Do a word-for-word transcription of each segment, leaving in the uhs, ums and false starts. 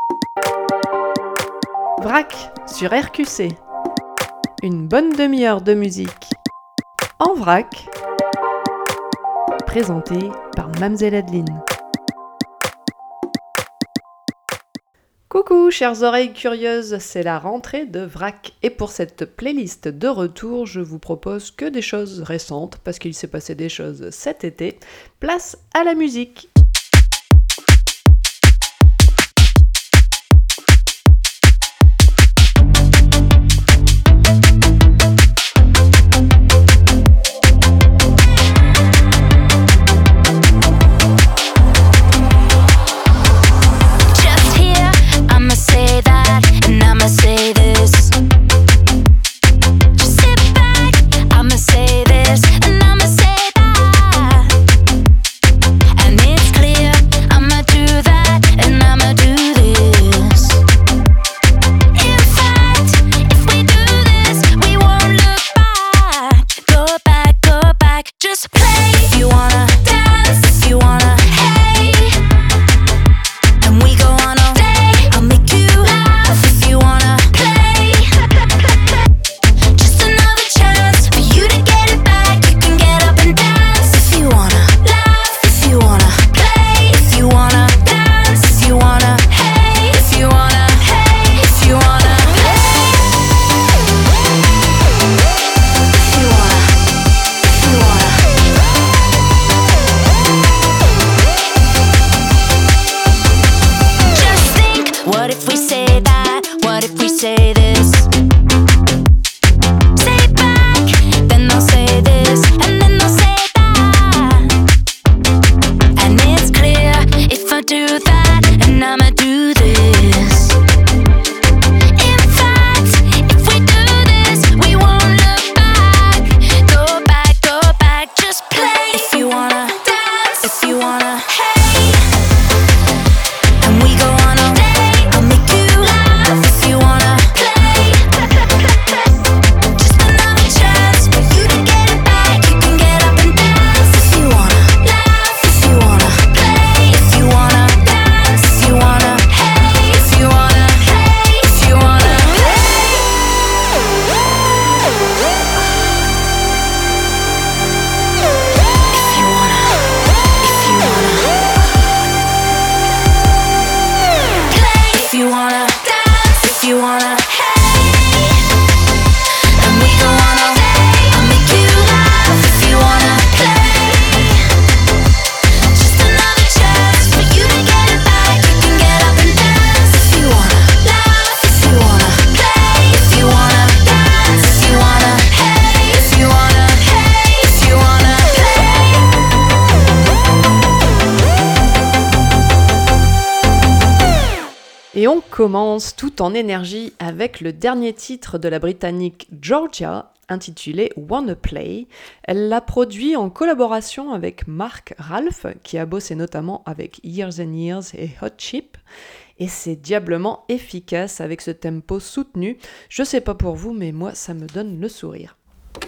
Vrac sur R Q C. Une bonne demi-heure de musique en vrac, présentée par Mamzelle Adeline. Coucou chères oreilles curieuses, c'est la rentrée de Vrac et pour cette playlist de retour, je vous propose que des choses récentes parce qu'il s'est passé des choses cet été. Place à la musique. Et on commence tout en énergie avec le dernier titre de la britannique Georgia, intitulé Wanna Play. Elle l'a produit en collaboration avec Mark Ralph, qui a bossé notamment avec Years and Years et Hot Chip. Et c'est diablement efficace avec ce tempo soutenu. Je sais pas pour vous, mais moi ça me donne le sourire.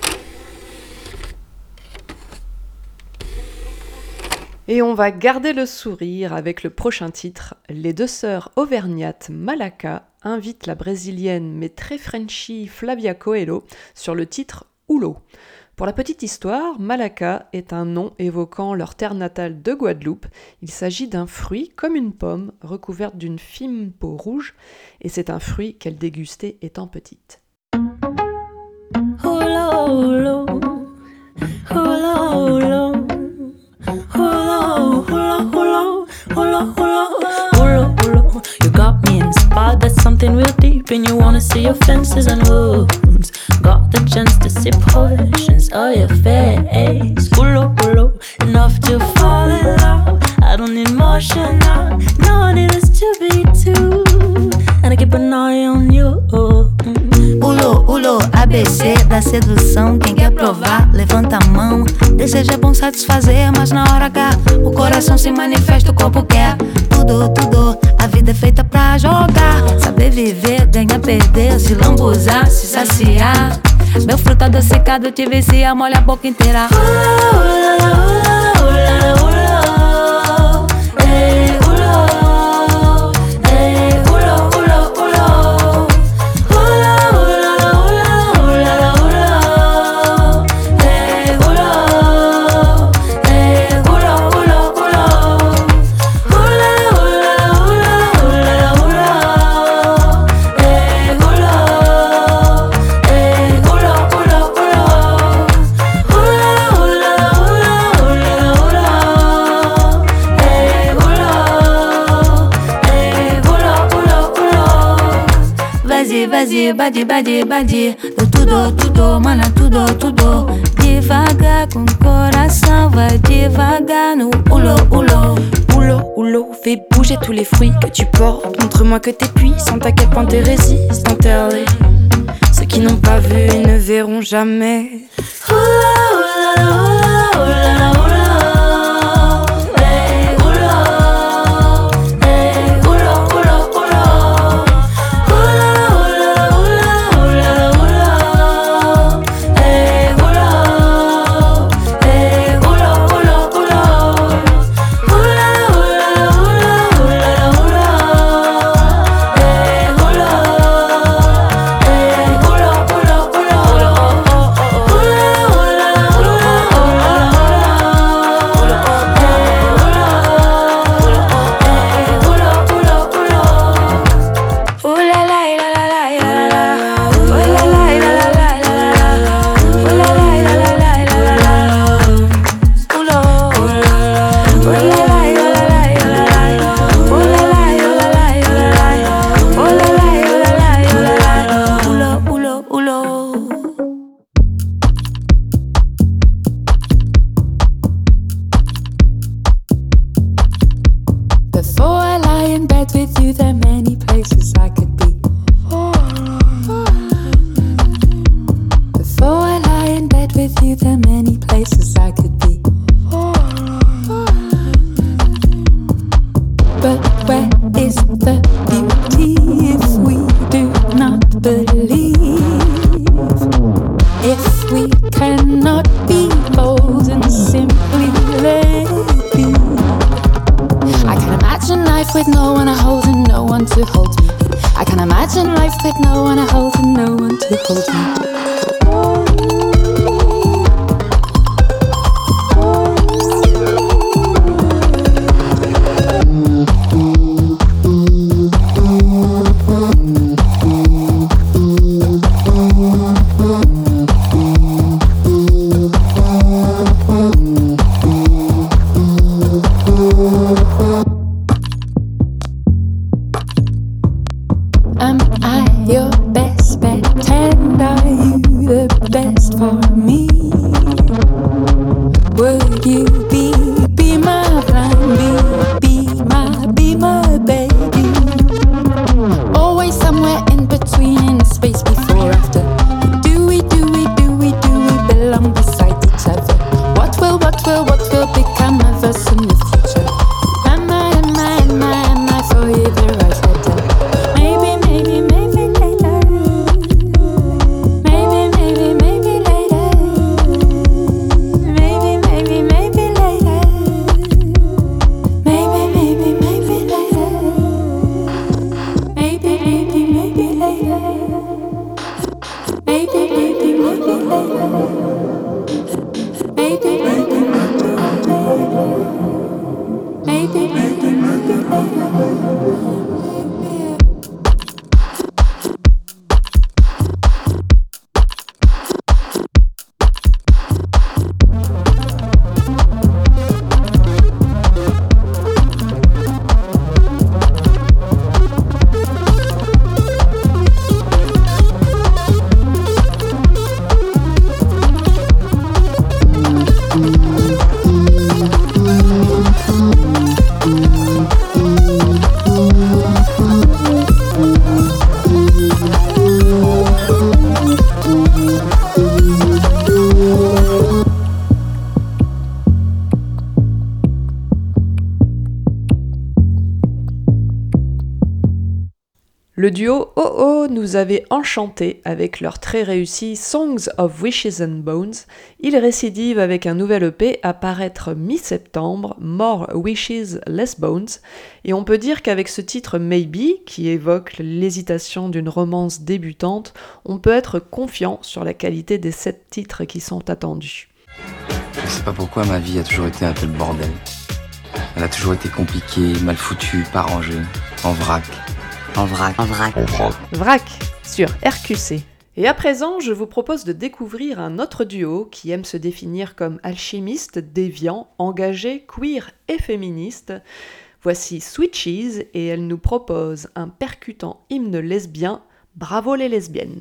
Et on va garder le sourire avec le prochain titre. Les deux sœurs auvergnates Malaka invitent la brésilienne mais très Frenchy Flavia Coelho sur le titre Oulo. Pour la petite histoire, Malaka est un nom évoquant leur terre natale de Guadeloupe. Il s'agit d'un fruit comme une pomme recouverte d'une fine peau rouge et c'est un fruit qu'elle dégustait étant petite. Oulo, oulo, oulo, oulo. Hula, hula, hula, hula, hula, hula, hula. You got me inspired, that's something real deep. And you wanna see your fences and wounds. Got the chance to see portions of your face. Hula, hula, enough to fall in love. I don't need motion now, no one needs to be two. And I keep an eye on you. Ulo, ulo, A B C da sedução. Quem quer provar, levanta a mão. Desejo é bom satisfazer, mas na hora H o coração se manifesta, o corpo quer tudo, tudo. A vida é feita pra jogar, saber viver, ganhar, perder, se lambuzar, se saciar. Meu fruto adocicado te vicia, molha a boca inteira. Ula, ula, ula, ula, ula, ei, ula, ei, ula. badi, vas-y, badi, badi, badi. Do tudo, tudo, mana, tudo, tudo. Devagar com coração, vai devagar no ulo, ulo. Oulot, oulot, fais bouger tous les fruits que tu portes. Montre-moi que t'es puissante, à quel point t'es résistante, Terlé. Ceux qui n'ont pas vu et ne verront jamais. Oula, oula, oula, oula, oula. Le duo Oh Oh nous avait enchantés avec leur très réussi Songs of Wishes and Bones. Ils récidivent avec un nouvel E P à paraître mi-septembre, More Wishes, Less Bones. Et on peut dire qu'avec ce titre Maybe, qui évoque l'hésitation d'une romance débutante, on peut être confiant sur la qualité des sept titres qui sont attendus. Je sais pas pourquoi ma vie a toujours été un peu le bordel. Elle a toujours été compliquée, mal foutue, pas rangée, en vrac. En vrac, en vrac, en vrac. Vrac sur R Q C. Et à présent, je vous propose de découvrir un autre duo qui aime se définir comme alchimiste, déviant, engagé, queer et féministe. Voici Switches et elle nous propose un percutant hymne lesbien Bravo les lesbiennes.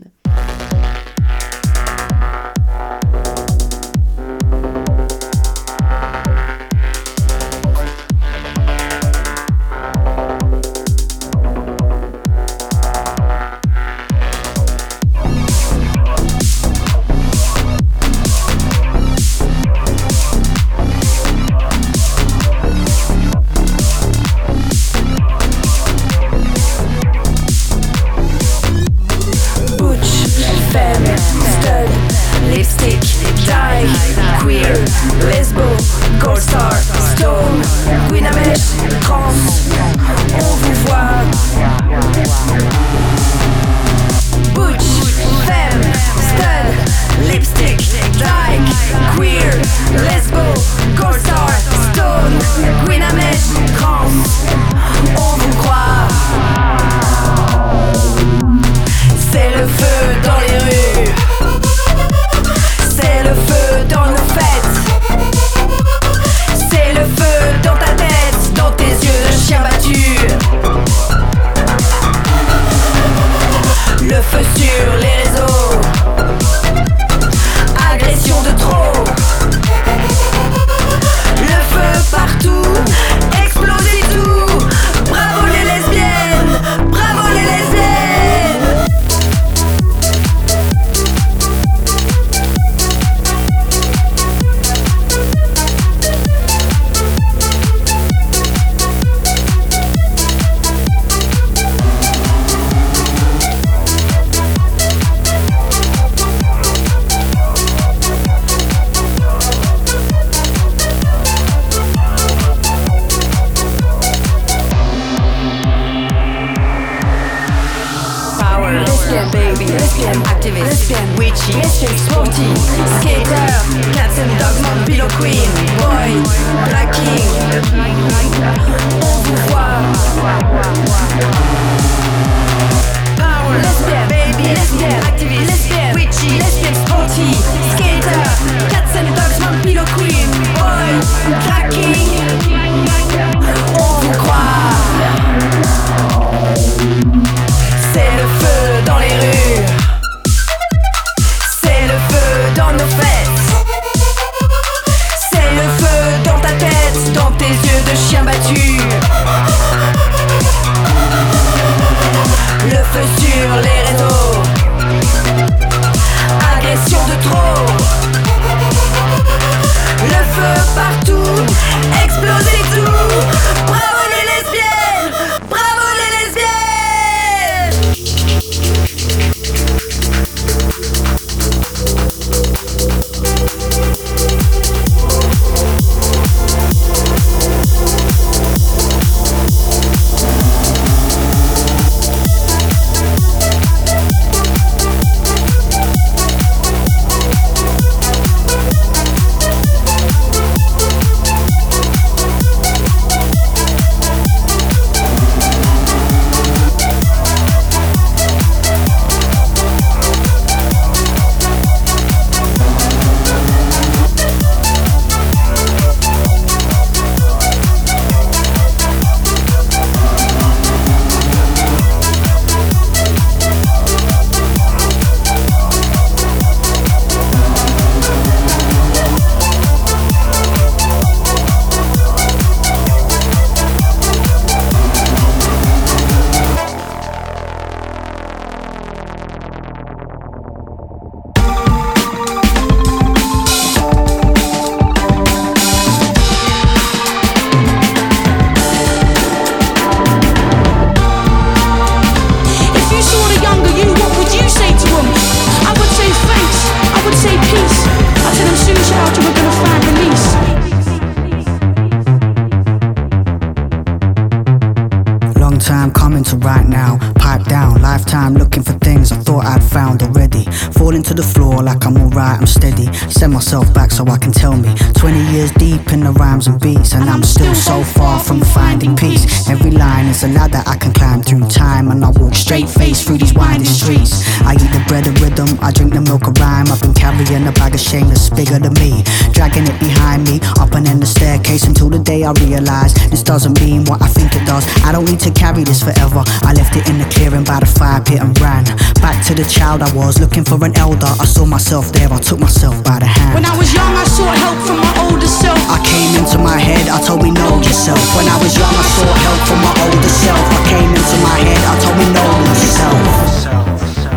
Set myself back so I can tell me twenty years deep in the rhymes and beats, and I'm still so far from finding peace. Every line is a ladder I can climb through time, and I walk straight face through these winding streets. I eat the bread of rhythm, I drink the milk of rhyme. I've been carrying a bag of shame that's bigger than me, dragging it behind me, up and in the staircase until the day I realise this doesn't mean what I think it does. I don't need to carry this forever. I left it in the clearing by the fire pit and ran back to the child I was, looking for an elder. I saw myself there, I took myself by the hand. When I was young, I sought help from my older self. I came into my head, I told me know yourself. When I was young, I sought help from my older self. I came into my head, I told me know yourself.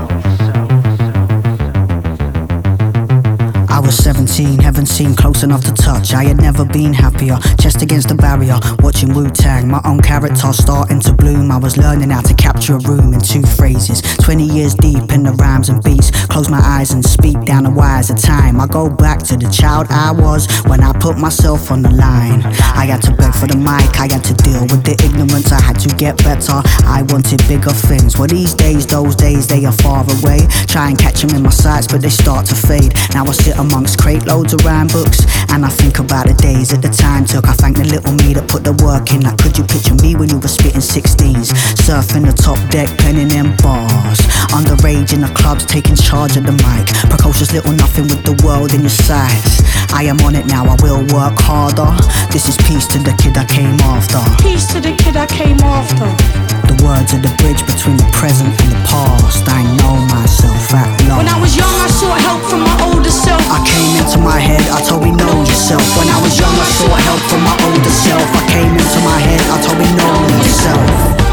I was seventeen, heaven seemed close enough to touch. I had never been happier, chest against the barrier, watching Wu-Tang, my own character starting to bloom. I was learning how to capture a room in two phrases, twenty years deep in the rhymes and beats. Close my eyes and speak down the wires of time. I go back to the child I was when I put myself on the line. I had to beg for the mic, I had to deal with the ignorance. I had to get better, I wanted bigger things. Well, these days, those days, they are far away. Try and catch them in my sights, but they start to fade. Now I sit amongst crate loads of rhyme books, and I think about the days that the time took. I thank the little me that put the work in. Like, could you picture me when you were spitting sixteens, surfing the top deck, penning them bars, underage in the clubs, taking charge of the mic, precocious little nothing with the world in your sights. I am on it now, I will work harder. This is peace to the kid I came after. Peace to the kid I came after. The words are the bridge between the present and the past. I know myself at long. When I was young, I sought help from my older self. I came into my head, I told me know yourself. When I was young, I sought help from my older self. I came into my head, I told me know yourself.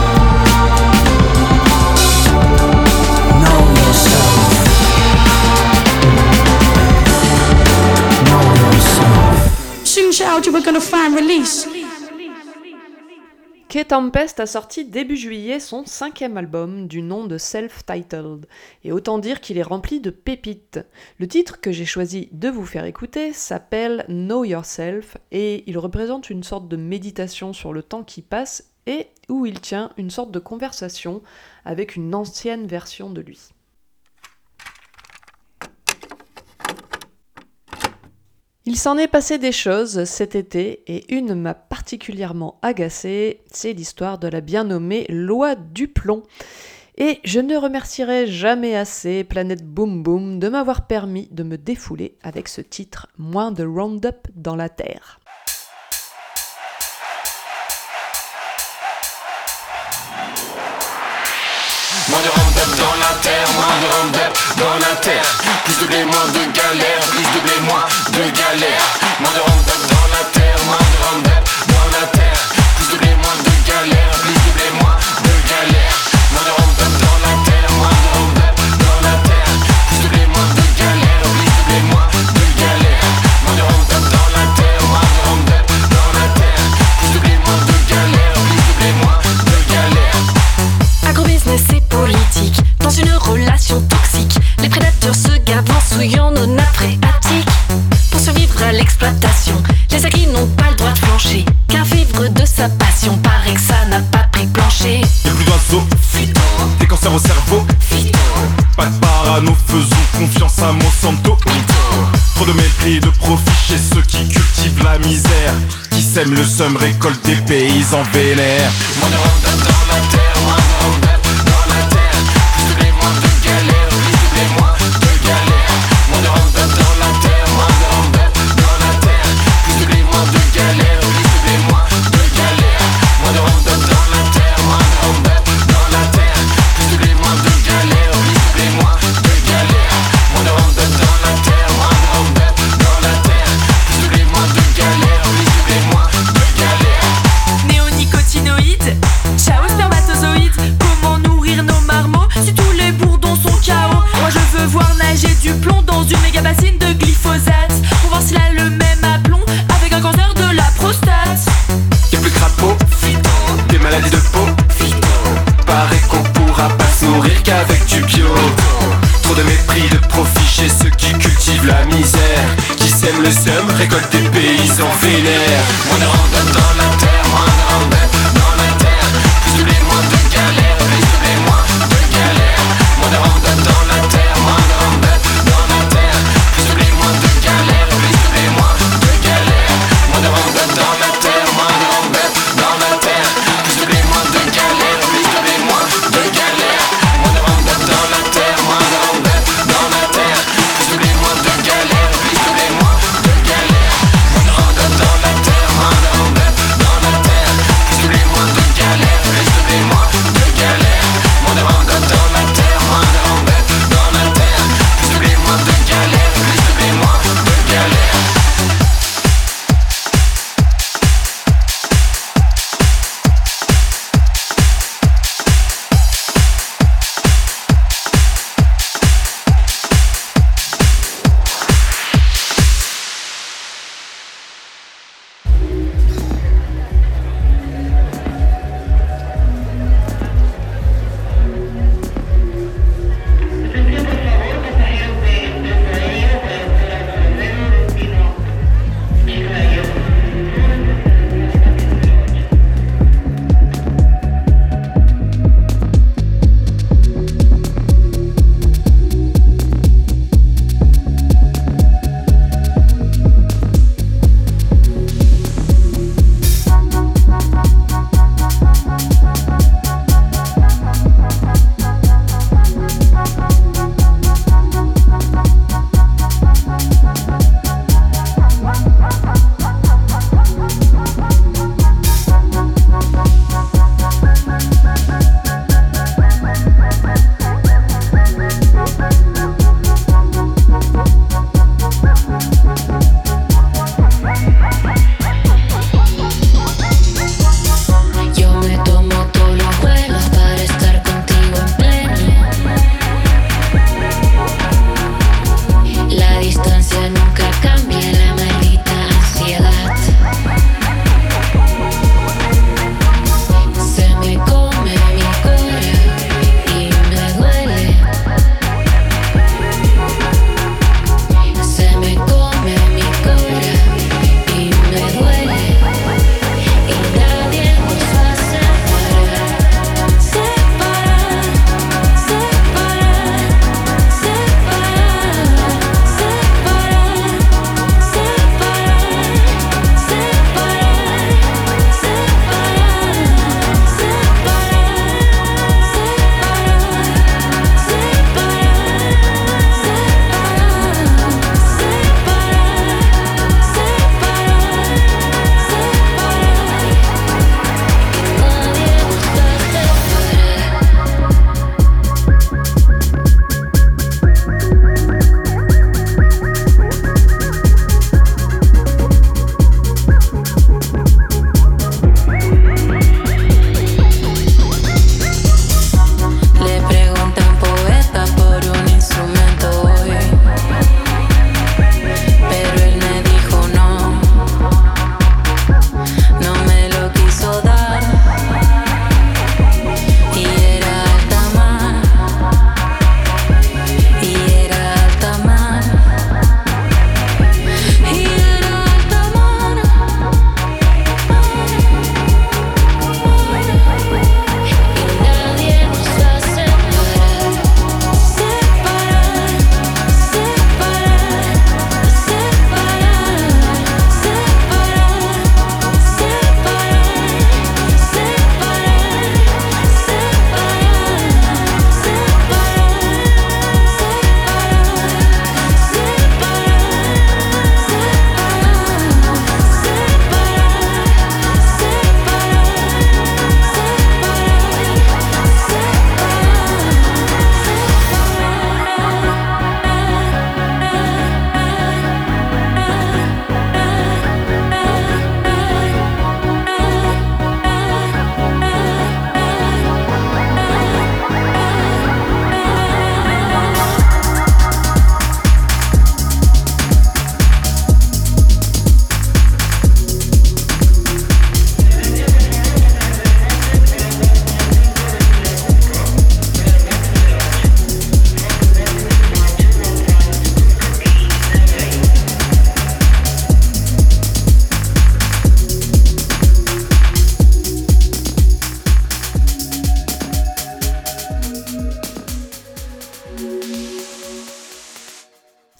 Know yourself. Know yourself. Soon, child, you were gonna find release. K Tempest a sorti début juillet son cinquième album du nom de Self-Titled, et autant dire qu'il est rempli de pépites. Le titre que j'ai choisi de vous faire écouter s'appelle Know Yourself, et il représente une sorte de méditation sur le temps qui passe et où il tient une sorte de conversation avec une ancienne version de lui. Il s'en est passé des choses cet été, et une m'a particulièrement agacée, c'est l'histoire de la bien nommée loi du plomb. Et je ne remercierai jamais assez Planète Boom Boom de m'avoir permis de me défouler avec ce titre, moins de Roundup dans la terre. Moins de Roundup dans la terre, moins de Roundup dans la terre. Plus de blé, moins de galère, plus de blé, moins de galère. Moins de Roundup dans la terre, moins de Roundup dans la terre. Plus de blé, moins de galère, plus de blé, moins de galère. Moins de Roundup dans la terre, moins de Roundup dans la terre. Plus de blé, moins de galère, plus de blé, moins de galère. Moins de Roundup dans la terre, moins de Roundup dans la terre. Plus de blé, moins de galère, plus de blé, moins de galère. Agrobusiness et politique, dans une relation toxique. Les prédateurs se gavent en souillant nos nappes phréatiques. Pour survivre à l'exploitation, les agris n'ont pas le droit de flancher, car vivre de sa passion paraît que ça n'a pas pris plancher. Y'a plus d'oiseaux, Phyto, des cancers au cerveau, phyto, pas de parano, faisons confiance à Monsanto. Trop de mépris, de profit chez ceux qui cultivent la misère, qui sèment le seum, récoltent des paysans vénères. Moins de Roundup dans la terre, moins de Roundup dans la terre. Plus de blé, moins de galère, plus de blé, moins de galère. Moins de Roundup dans la terre, moins de Roundup dans la terre. Plus de blé, moins de galère, plus de blé, moins de galère. Moins de Roundup dans la terre, moins de Roundup dans la terre. Plus de blé, moins de galère, plus de blé, moins de galère. Moins de Roundup dans la terre, moins de Roundup dans la terre. Plus de blé, moins de galère, plus de blé, moins de galère. Néonicotinoïdes, ciao spermatozoïdes. Comment nourrir nos marmots si tous les bourdons sont K O? Moi je veux voir nager du plomb dans une méga bassine de glyphosate, pour voir s'il a le même aplomb avec un cancer de la prostate. Y'a plus de crapauds, phyto, des maladies de peau, phyto. Paraît qu'on pourra pas se nourrir qu'avec du bio. Trop de mépris, de profit chez ceux qui cultivent la misère, qui sèment le seum, récoltent des paysans vénères. Moins de Roundup dans la terre, moins de Roundup dans la terre. Plus de blé, moins de galère, plus de blé, moins de galère. Moins de Roundup dans la terre, moins de Roundup dans la terre. Plus de blé, moins de galère, plus de blé, moins de galère. Moins de Roundup dans la terre, moins de Roundup dans la terre. Plus de blé, moins de galère, plus de blé, moins de galère.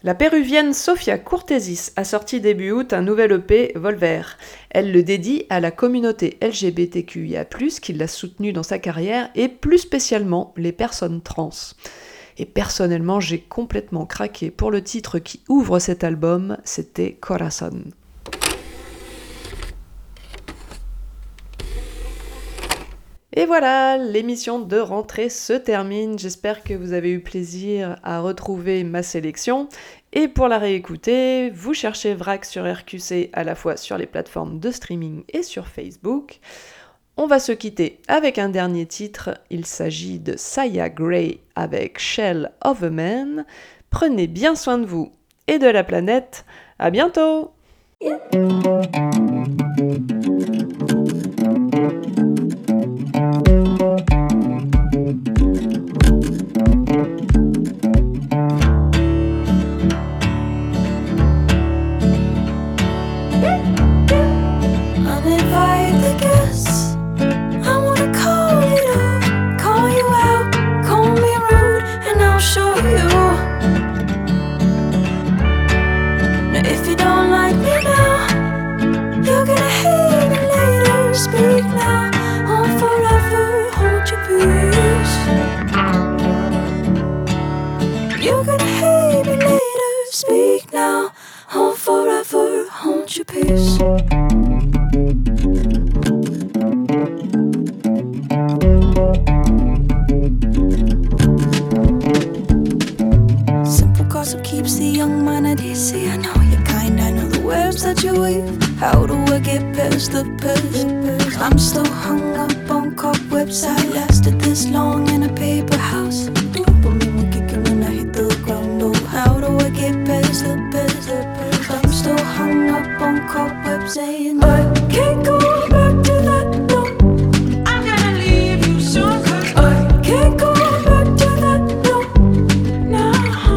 La péruvienne Sofia Cortésis a sorti début août un nouvel E P, Volver. Elle le dédie à la communauté L G B T Q I A plus, qui l'a soutenue dans sa carrière, et plus spécialement les personnes trans. Et personnellement, j'ai complètement craqué pour le titre qui ouvre cet album, c'était Corazon. Et voilà, l'émission de rentrée se termine. J'espère que vous avez eu plaisir à retrouver ma sélection. Et pour la réécouter, vous cherchez Vrac sur R Q C à la fois sur les plateformes de streaming et sur Facebook. On va se quitter avec un dernier titre. Il s'agit de Saya Gray avec Shell of a Man. Prenez bien soin de vous et de la planète. À bientôt! Yeah. I'm still hung up on cobwebs. I lasted this long in a paper house. Dopamine will kick in when I hit the ground. Oh, how do I get past the past? I'm still hung up on cobwebs, and I can't go back to that. No, I'm gonna leave you soon, 'cause I can't go back to that. No, no.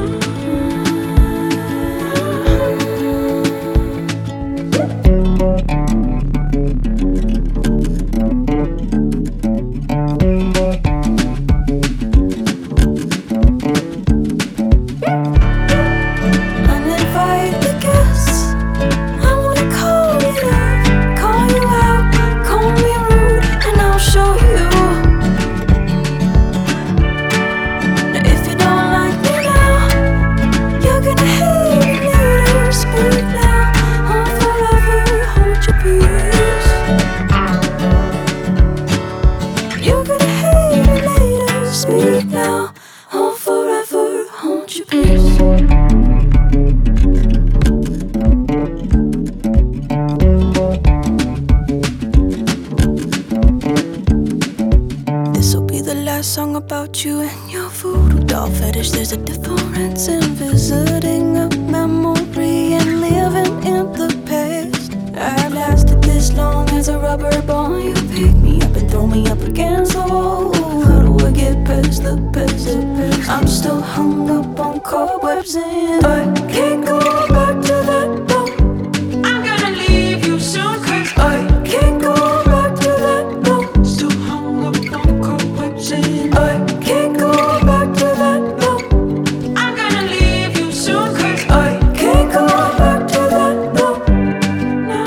Song about you and your voodoo doll fetish. There's a difference in visiting a memory and living in the past. I've lasted this long as a rubber ball. You pick me up and throw me up against the wall. How do I get past the past? I'm still hung up on cobwebs, and I can't go back to that. No, I'm gonna leave you soon, 'cause I can't go back to that. No, still hung up on cobwebs, and I can't go back to that. No, I'm gonna leave you soon, 'cause I can't go back to that. No, no,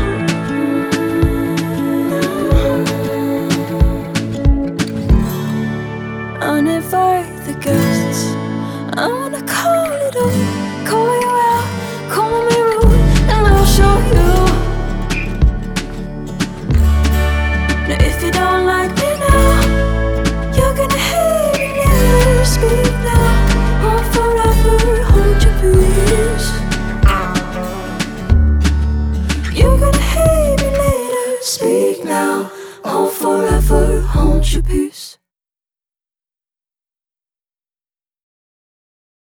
no. Uninvited guests, I wanna call it up, call you out, call me rude, and I'll show you. Now if you don't like me now, you're gonna hate me later. Speak now, or forever hold your peace. You're gonna hate me later. Speak now, or forever hold your peace.